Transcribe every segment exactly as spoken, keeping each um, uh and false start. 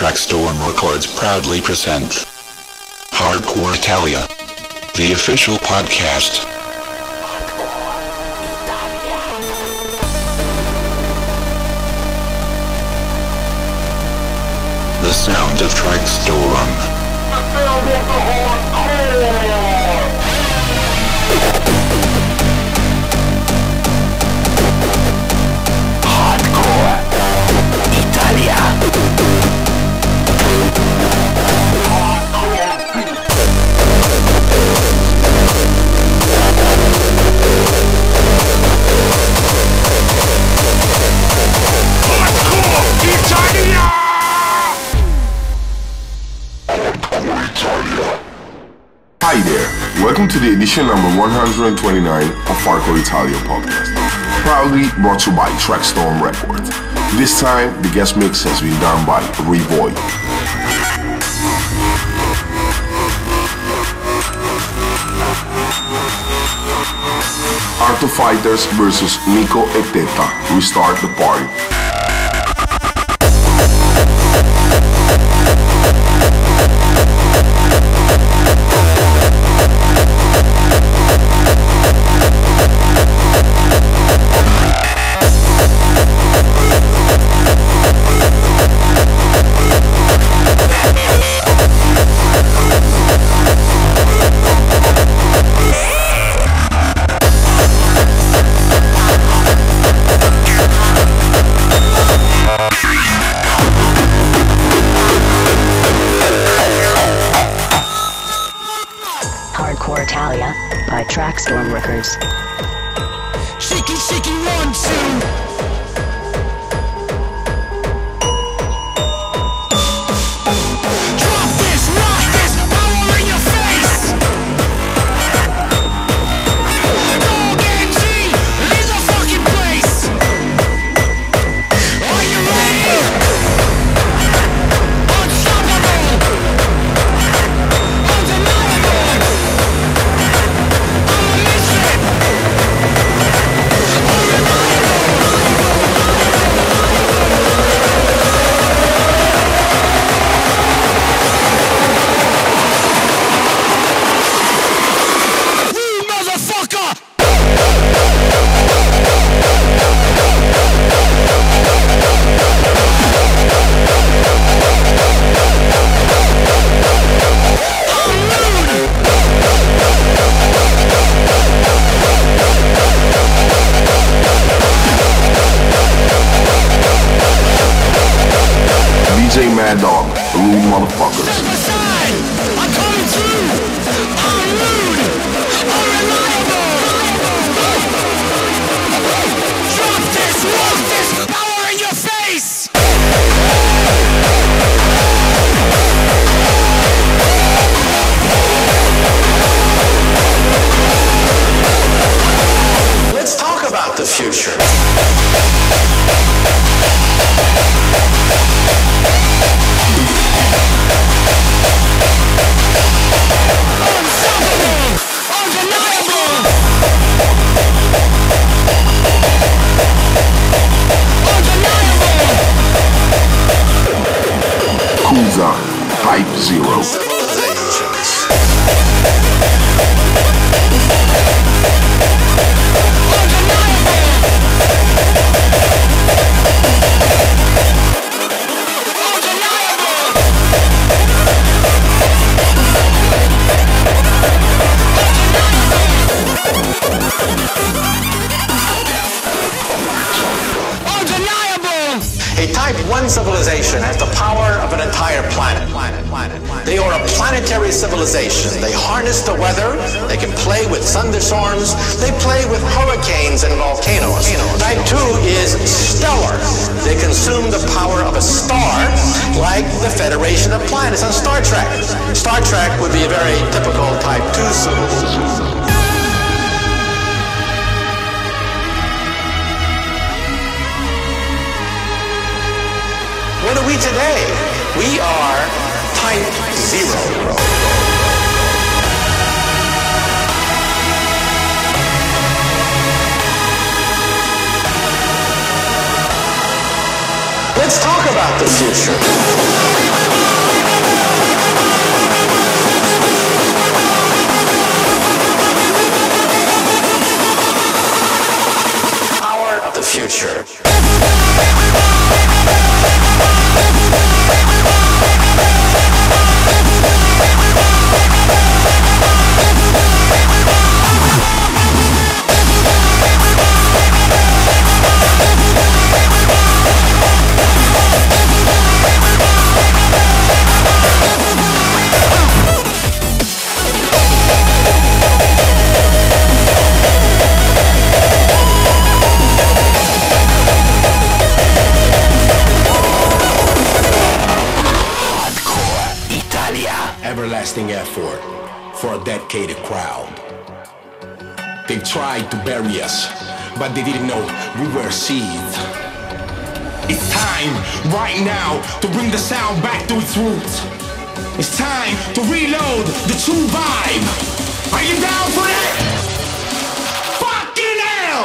Trackstorm Records proudly present Hardcore Italia, the official podcast. The sound of Trackstorm. The sound of the hardcore! Hi there, welcome to the edition number one hundred twenty-nine of Hardcore Italia podcast, proudly brought to you by Trackstorm Records. This time, the guest mix has been done by Revoy. Art of Fighters versus Nico et Teta. We start the party. By Trackstorm Records. Shaky, shaky, one, two. Drop this, rock this, power in your face. Dog and G, leave the fucking place. Are you ready? Unstoppable. Undeniable. D J Mad Dog, rude motherfuckers. I'm coming through. I'm rude. Unreliable. Drop this, walk this, power in your face. Let's talk about the future. Unstoppable, undeniable, undeniable. Kuza, Type Zero. A Type one civilization has the power of an entire planet. They are a planetary civilization. They harness the weather, they can play with thunderstorms, they play with hurricanes and volcanoes. Type two is stellar. They consume the power of a star, like the Federation of Planets on Star Trek. Star Trek would be a very typical Type two civilization. What are we today? We are Type Zero. Let's talk about the future. future. Everlasting effort for a dedicated crowd. They tried to bury us, but they didn't know we were seeds. It's time, right now, to bring the sound back to its roots. It's time to reload the true vibe. Are you down for that? Fucking hell!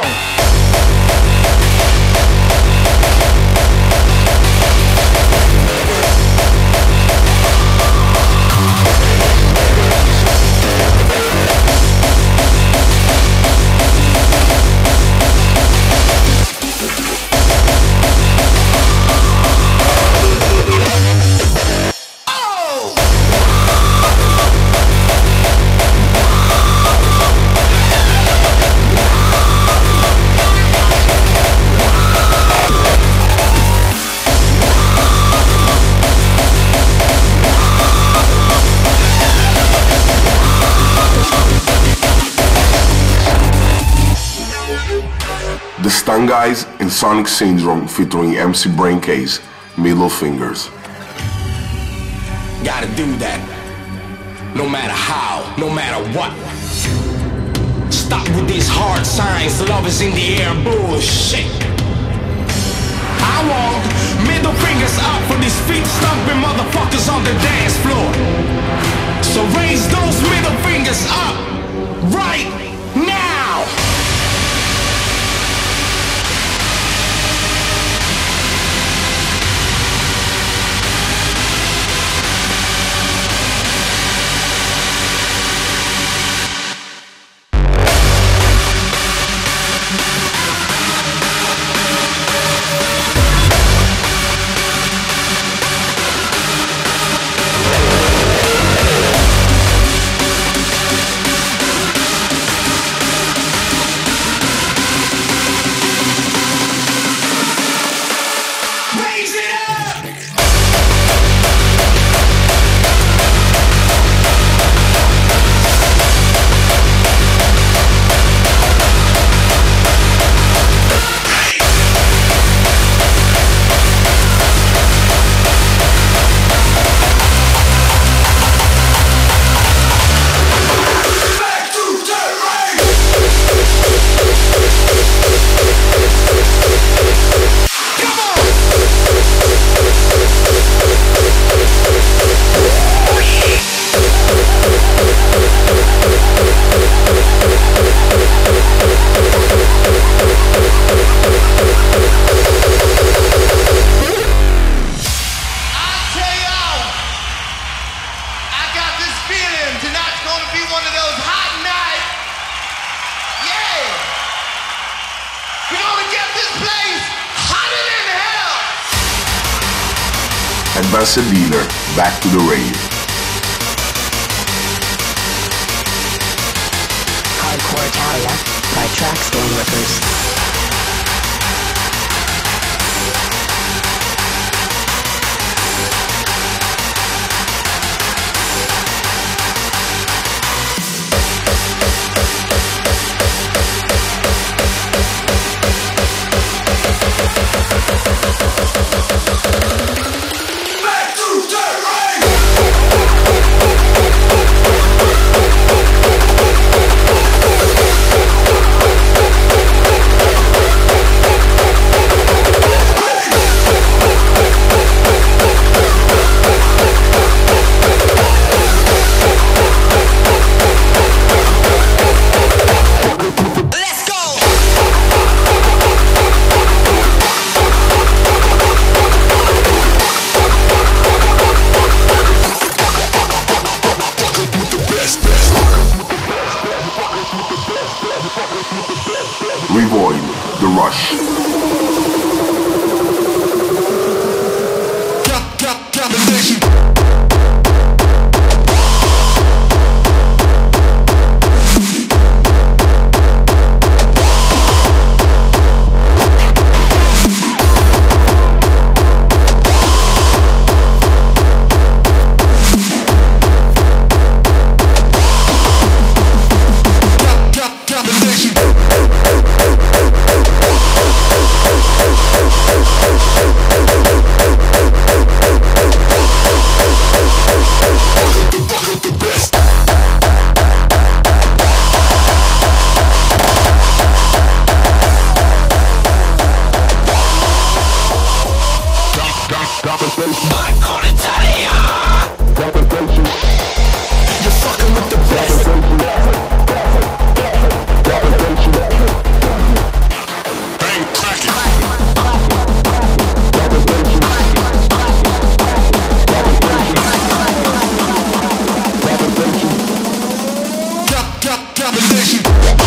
The Stun Guys in Sonic Syndrome featuring M C Braincase, Middle Fingers. Gotta do that. No matter how, no matter what. Stop with these hard signs, love is in the air, bullshit. I want middle fingers up for these feet stomping motherfuckers on the dance floor. So raise those middle fingers up right now. Advanced Dealer, back to the rave. Hardcore Italia by Trackstorm Records. We'll be right back. Hardcore Italia. You're fucking with the best. Bang, crack it. Drop, drop, combination.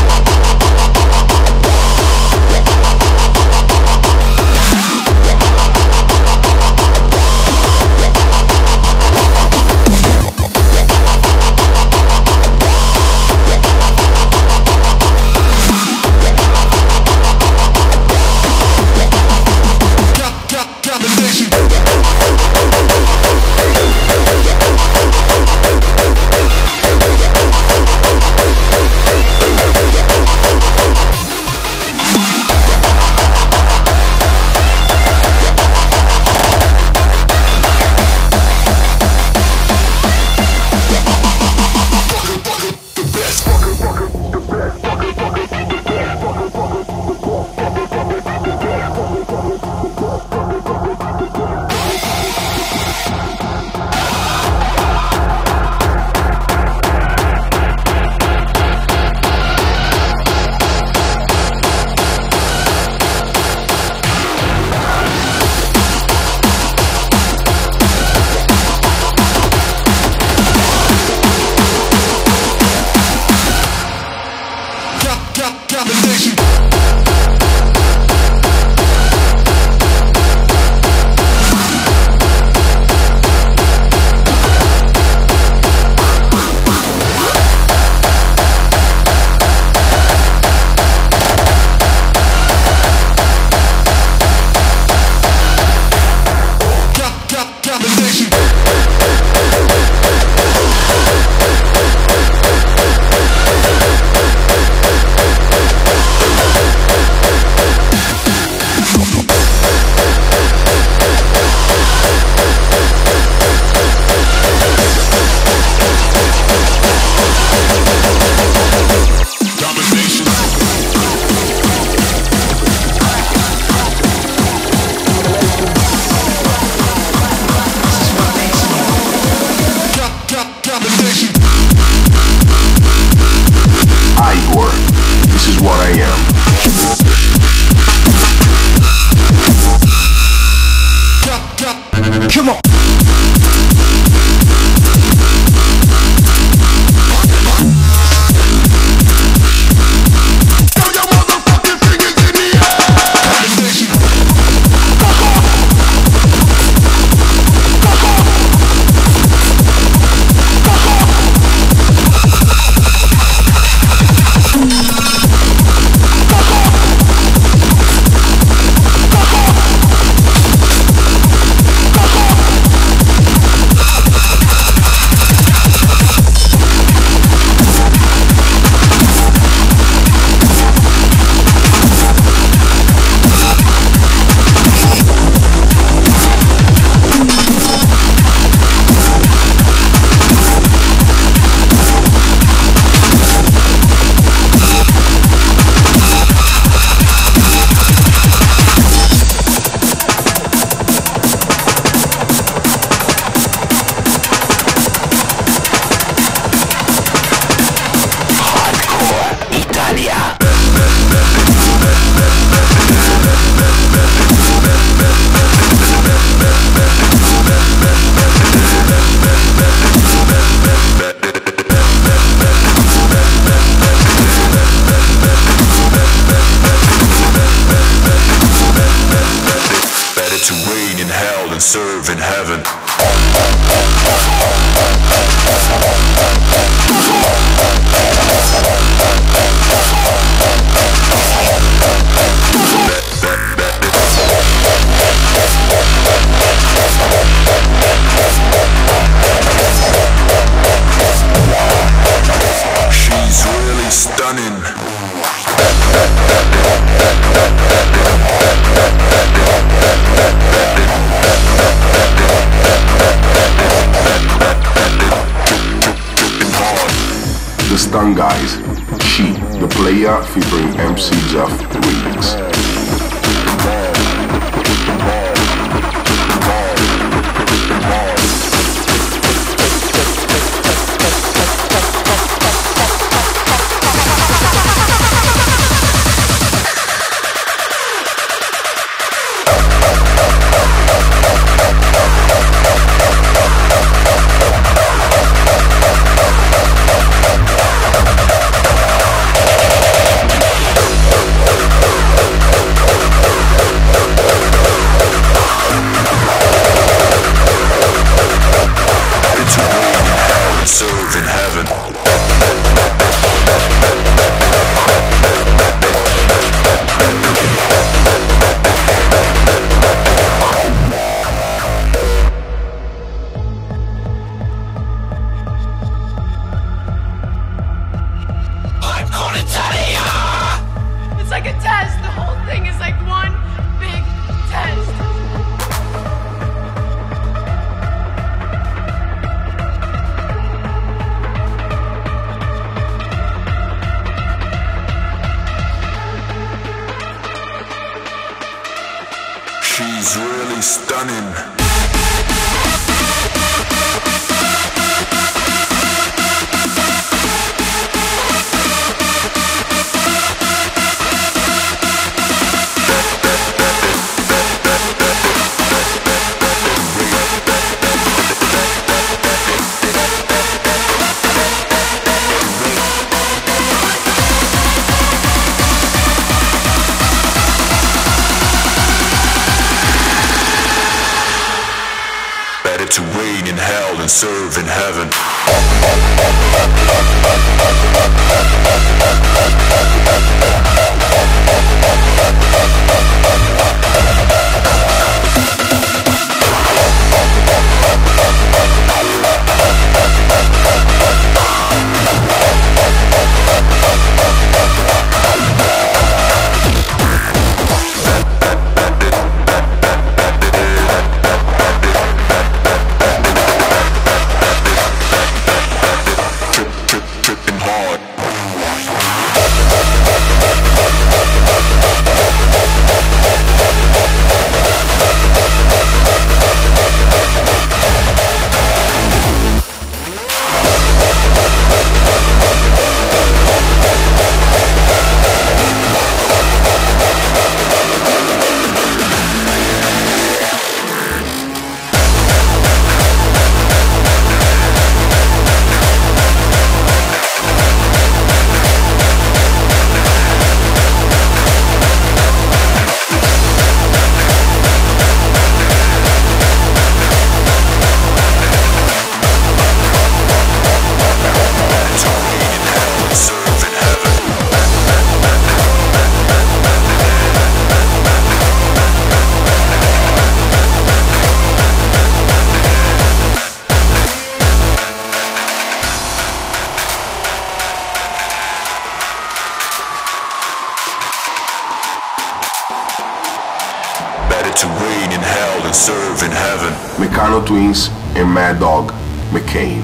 Serve in heaven. She's really stunning. The Stun Guys, She, the player featuring M C Jeff remix. She's really stunning. To reign in hell and serve in heaven. To reign in hell and serve in heaven. Meccano Twins and Mad Dog McCain.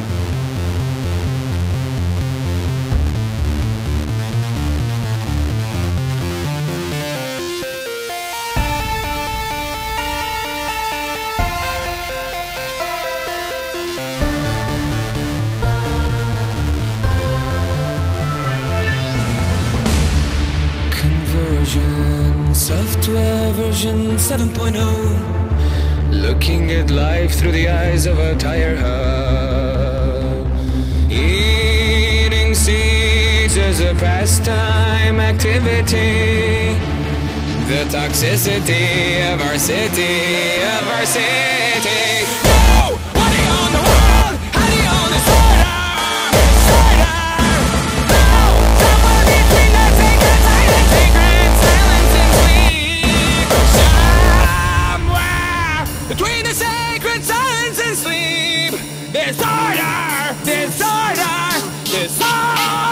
Software version seven point oh, looking at life through the eyes of a tire hub. Eating seeds as a pastime activity. The toxicity of our city, of our city. Whoa! What do you own the world? How do you own this order? This order? No! Somewhere between the sacred light and sacred silence and sleep. Somewhere between the sacred silence and sleep. Disorder! Disorder! Disorder!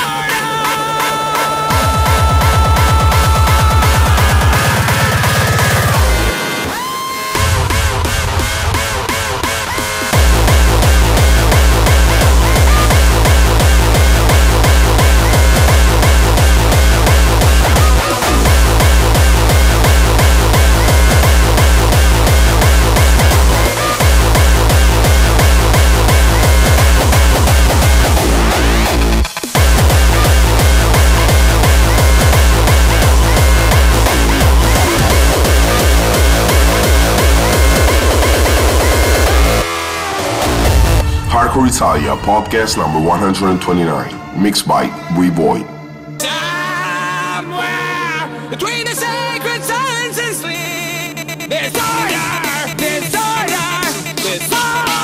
Hardcore Italia, podcast number one hundred twenty-nine, mixed by Revoid. Somewhere between the sacred silence and sleep, disorder, disorder, disorder.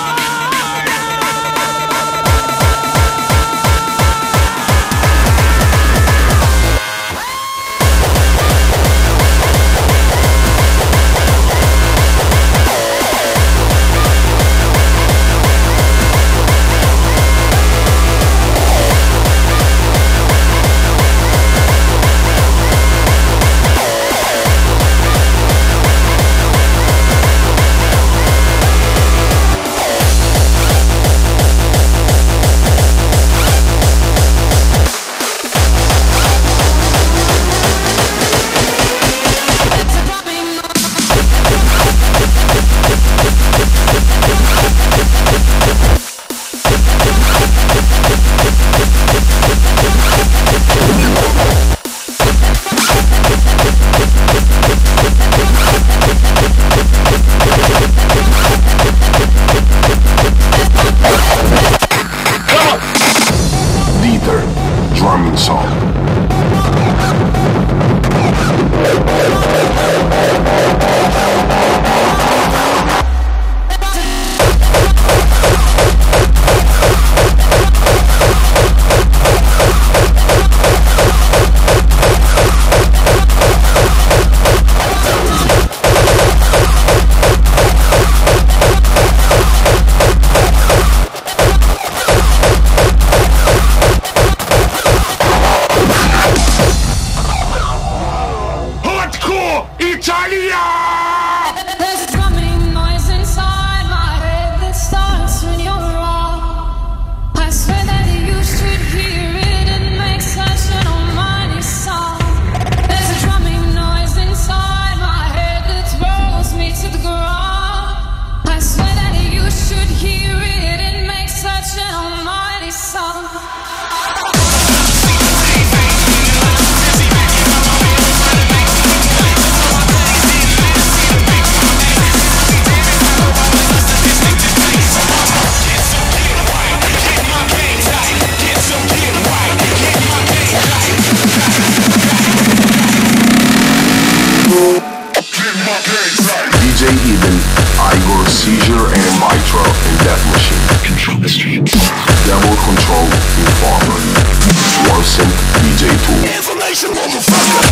D J Eden, Igor, Seizure and Vitro in Death Machine. Control the streets. Devil Control, Informer. One Synth, D J Tool. Information, motherfucker.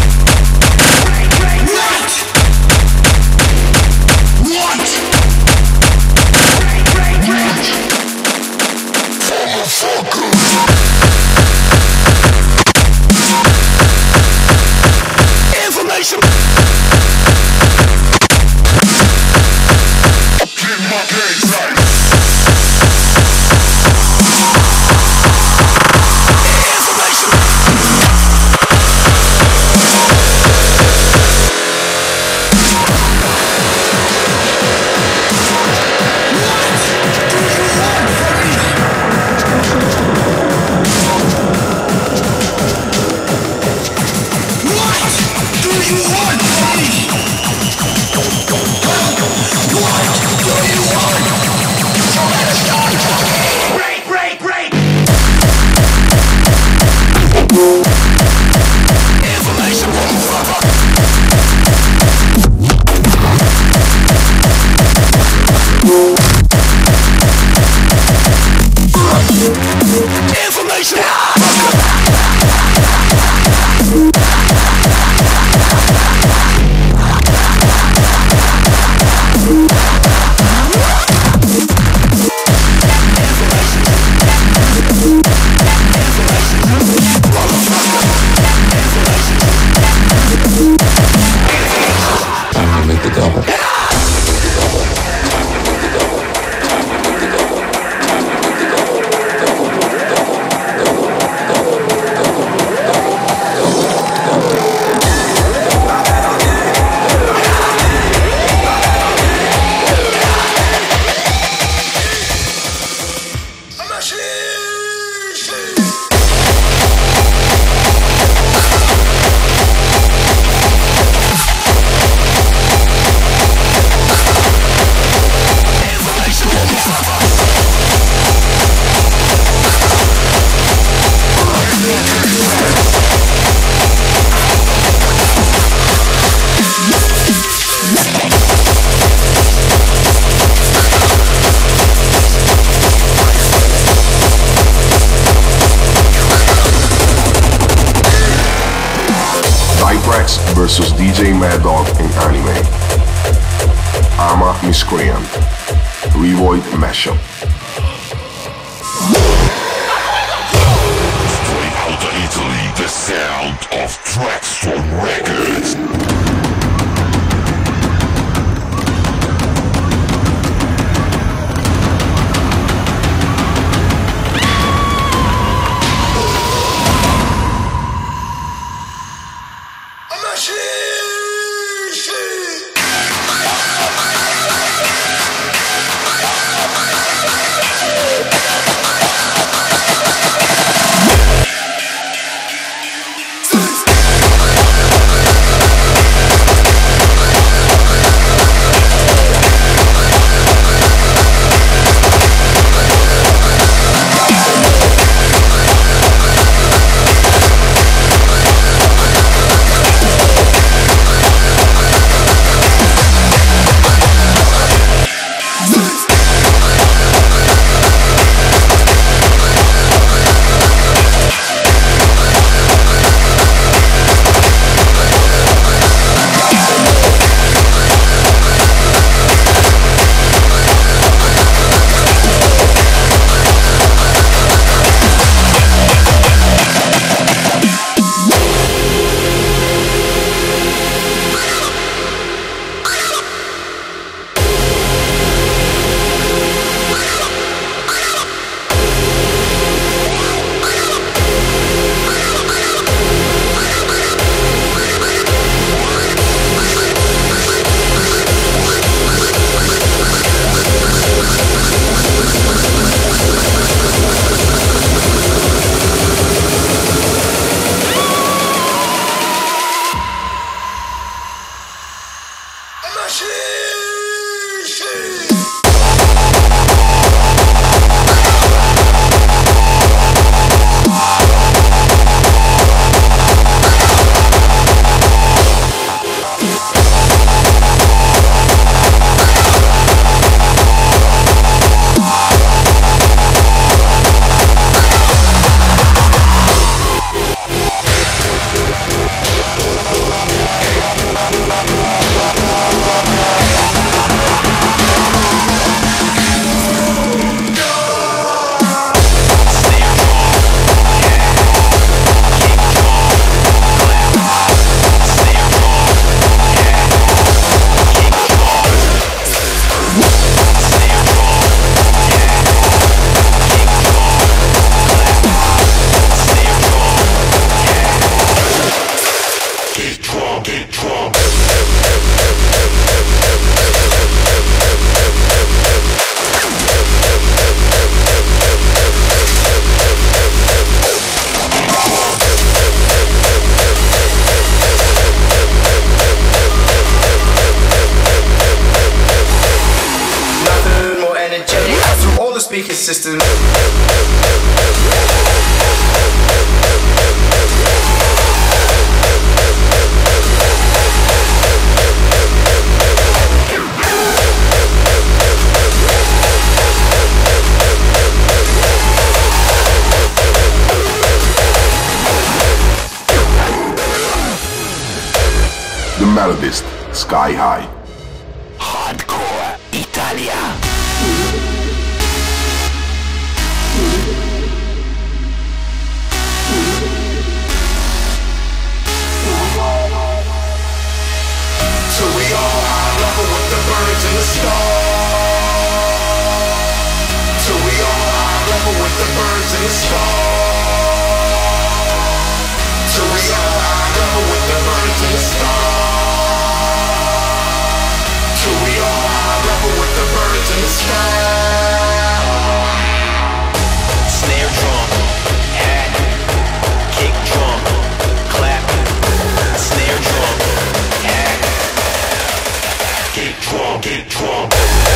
What? What? Motherfucker. Information. Keep my game right. Versus D J Mad Dog in Anime. Ama Miscreant. Revoid Mashup. Straight out of Italy, the sound of Traxstone Records. speaker system. The Melodist, Sky High. Hardcore Italia. So we all high level with the birds and the stars. So we all high level with the birds and the stars. So we all high level with the birds and the stars. So we all high level with the birds and the stars. Snare drum, hat, kick drum, clap, snare drum, hat, kick drum, kick drum.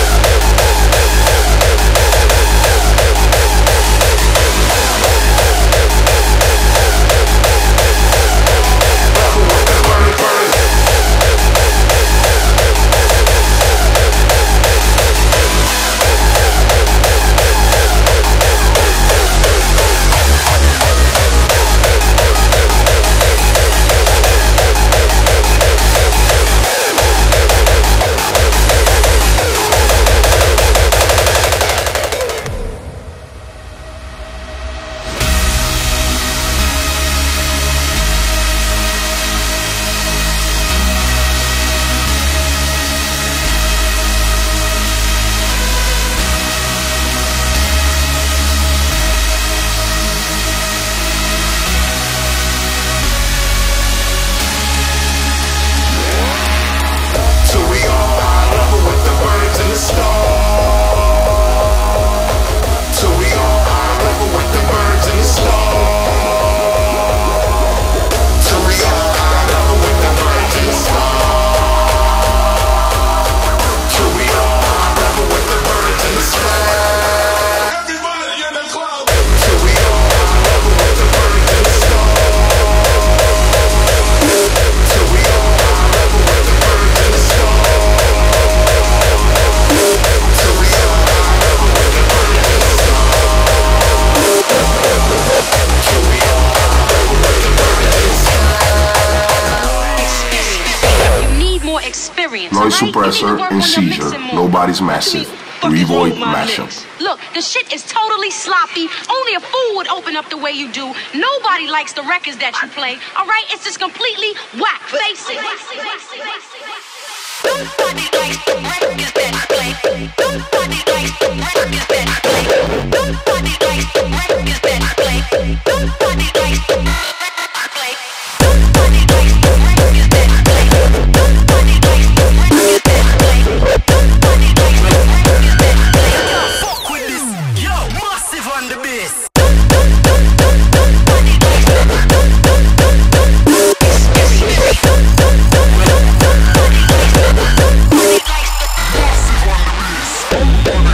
Noise suppressor and seizure. Nobody's massive. Revoid mashup. Look, the shit is totally sloppy. Only a fool would open up the way you do. Nobody likes the records that you play. All right, it's just completely whack. Face it. Nobody likes the records that you play. Nobody likes the records that you play. Nobody likes the records that you play. Nobody likes the records that you play. Nobody likes the records that you play. Nobody likes the records that you play. Nobody likes the records that you play. Fuck with this, yo, massive on the bass. Nobody likes the Massive on the bass.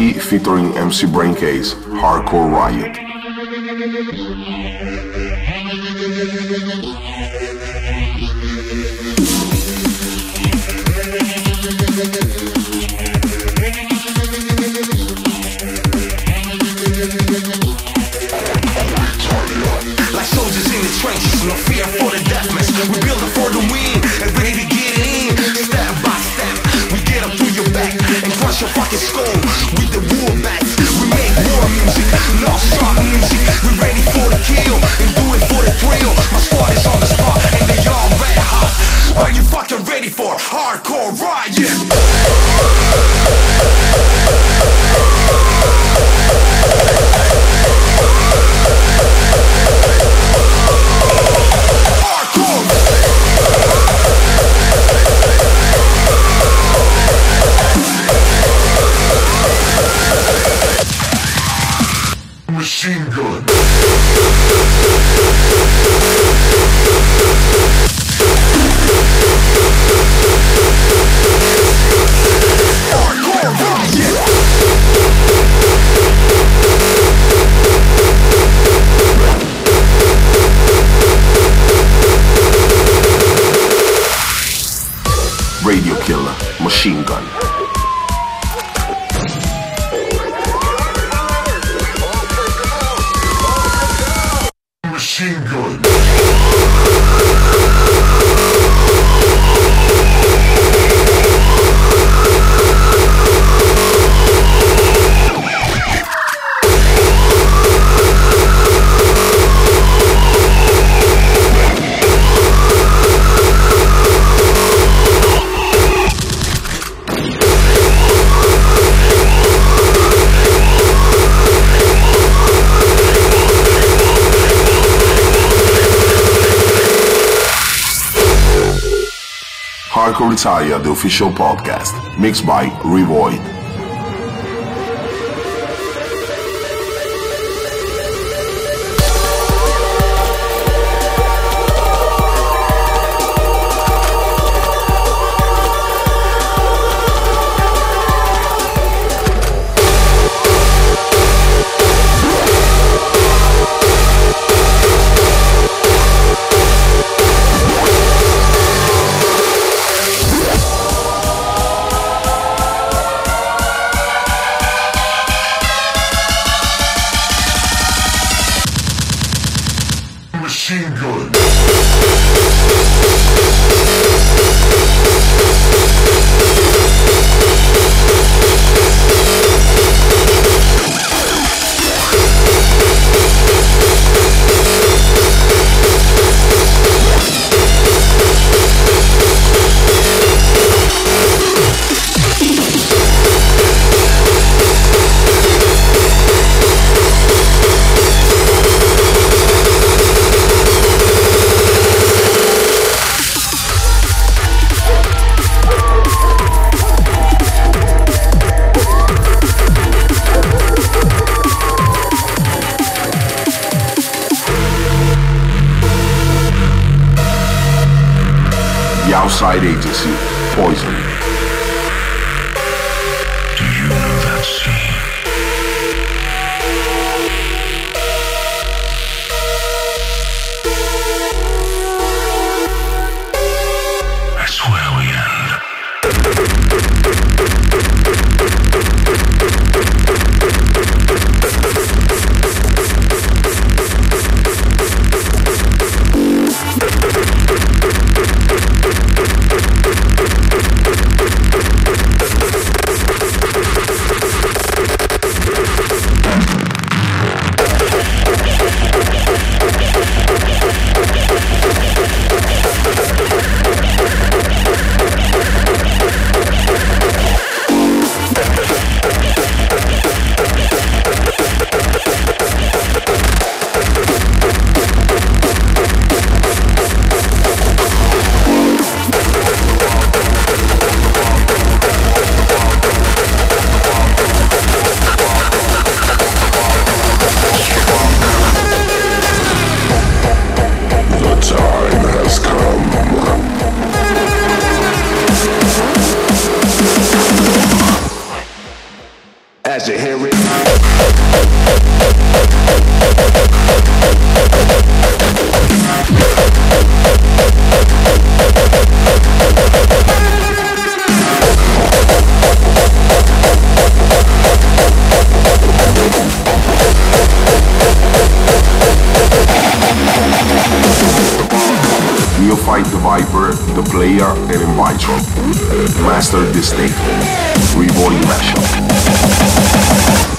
P featuring M C Braincase, Hardcore Riot. Like soldiers in the trenches, no fear for the deathmatch. We build it for the win and ready to get it in. Step by step, we get up through your back and crush your fucking skull with the war bats. We make war music, not stop music. We ready for the kill and do it for the thrill. My squad is on the spot and they all red hot. Are you fucking ready for Hardcore Riot? Machine gun. Hardcore Riot! Radio Killer, Machine Gun. Machine gun. Hardcore Italia, the official podcast, mixed by Revoid. Machine gun. Outside Agency, Poison. Do you know that scene? That's where we end. Neophyte the Viper, the Player, and Invitron. Master this tape. Reborn Mashup.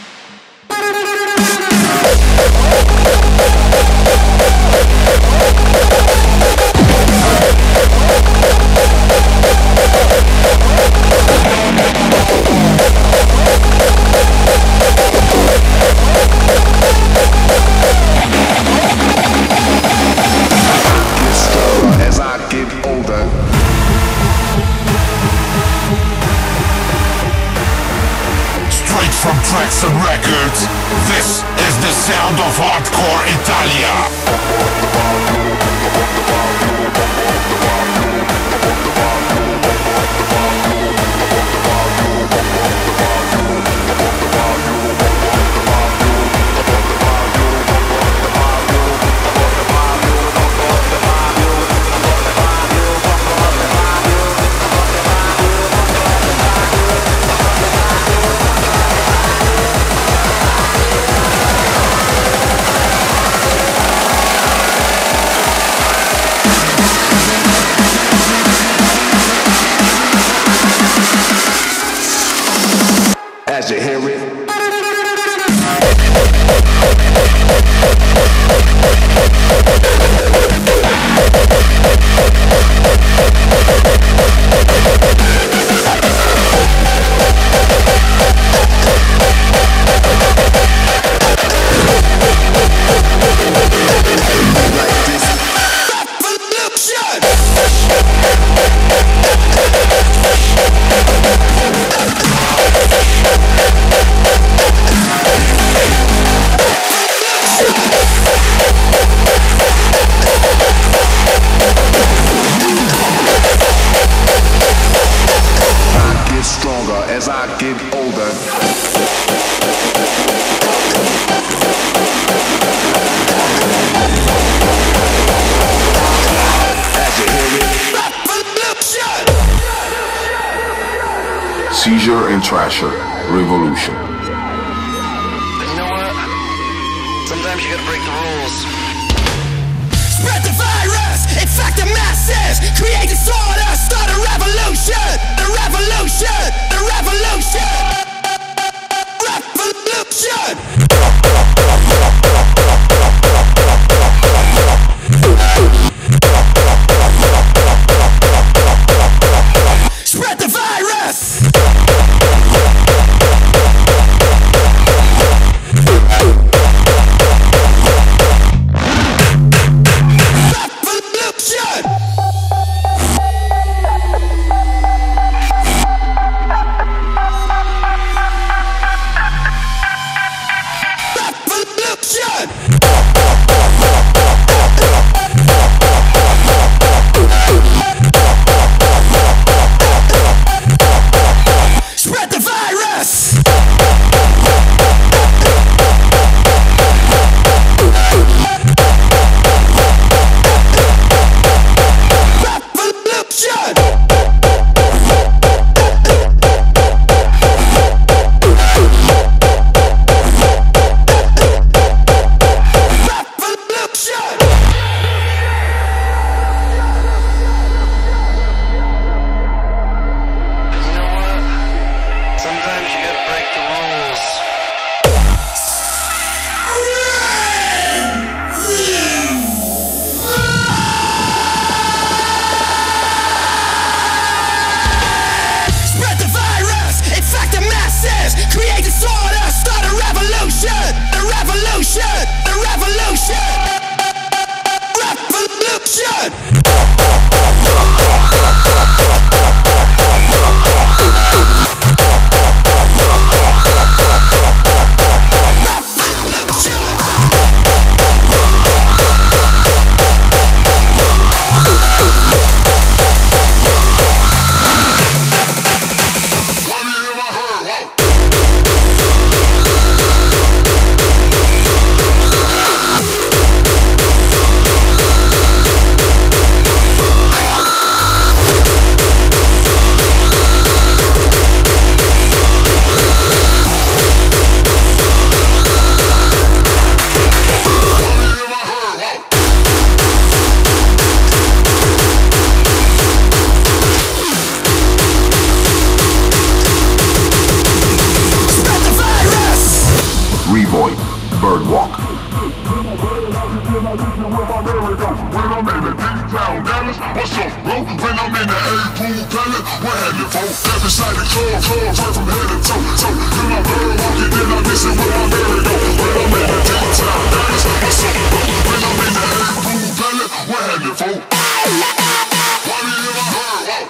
Traxton Records, this is the sound of hardcore Italia. As you hear it. As I get older, as you hear it, Seizure and Trasher, Revolution. And you know what? Sometimes you gotta break the rules. Spread the virus, infect the masses, create disorder, start a revolution, the revolution, the revolution, revolution. Spread the virus. Revolution. messing with my merry-go. When I'm in the deep town Dallas, what's up, bro? When I'm in the A-Pool Palace, we're heading for step inside the club, club, right from head to toe, toe. Then my bird walking, then I'm messing with my merry-go. When I'm in the deep town Dallas, what's up, bro? When I'm in the A-Pool Palace, we're heading for. Why do you hear my bird walk?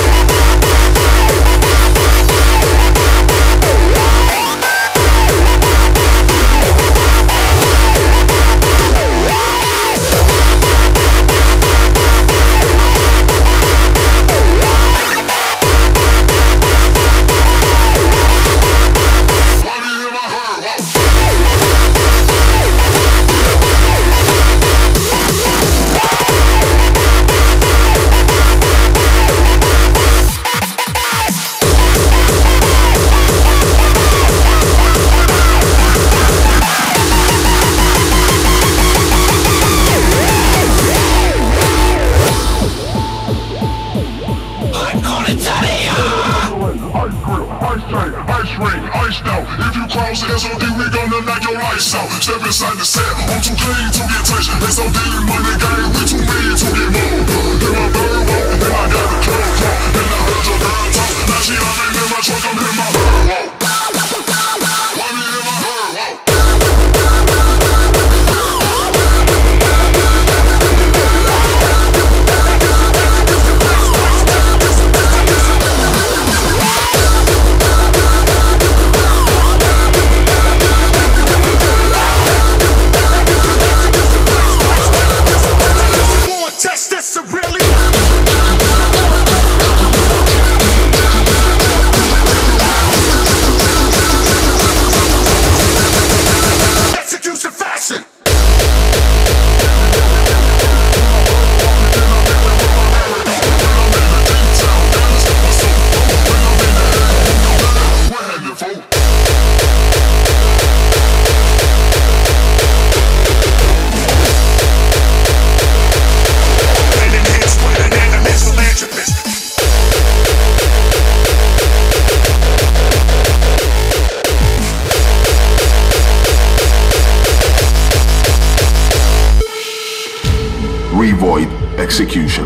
S O D, we gonna knock your lights out. Step inside the set, I'm too clean to get touched. S O D, money gang, we too mean to get moved. Then my bird walk, then I got the club talk. Then I heard your girl talk, now she hopping in my truck, I'm in my bird walk. Why me in my bird walk? Revoid execution.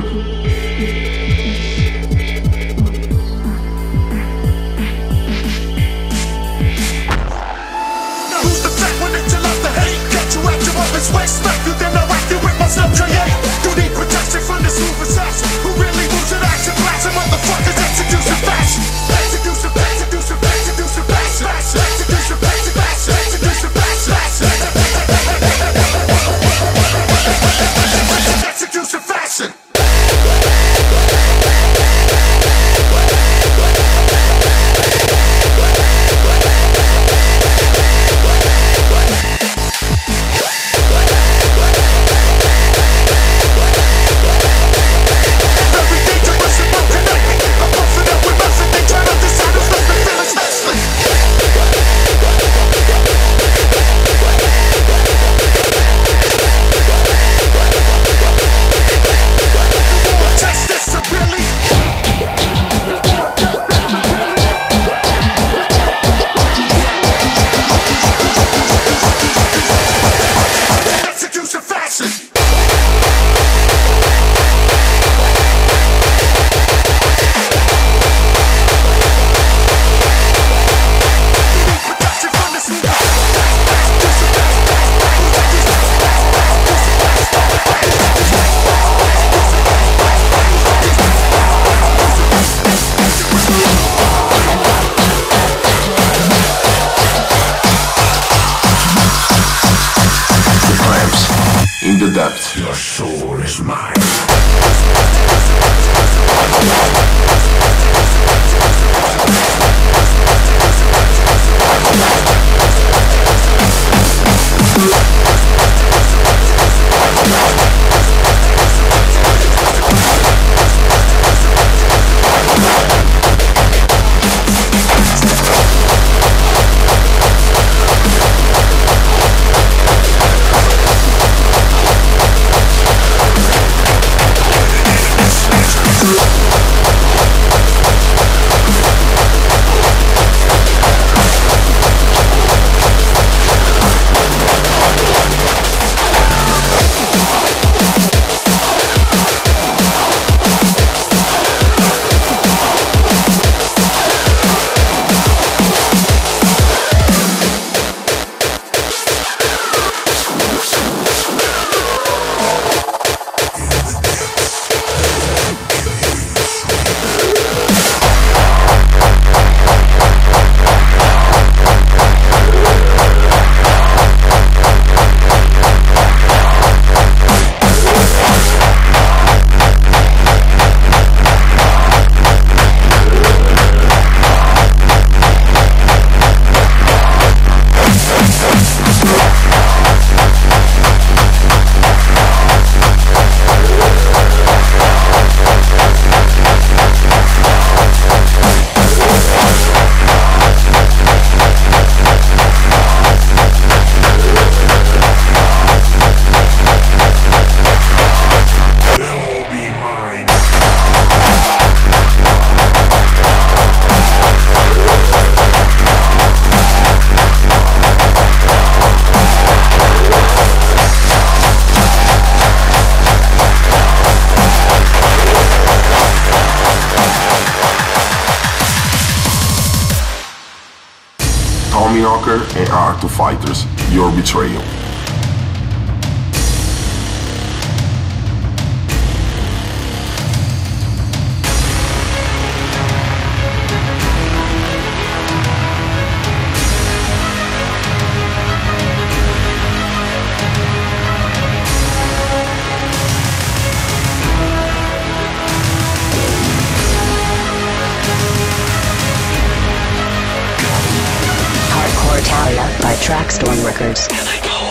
In the depths. Your soul is mine. Fighter and Art of Fighters, Your Betrayal. Hardcore Italia by Trackstorm Records.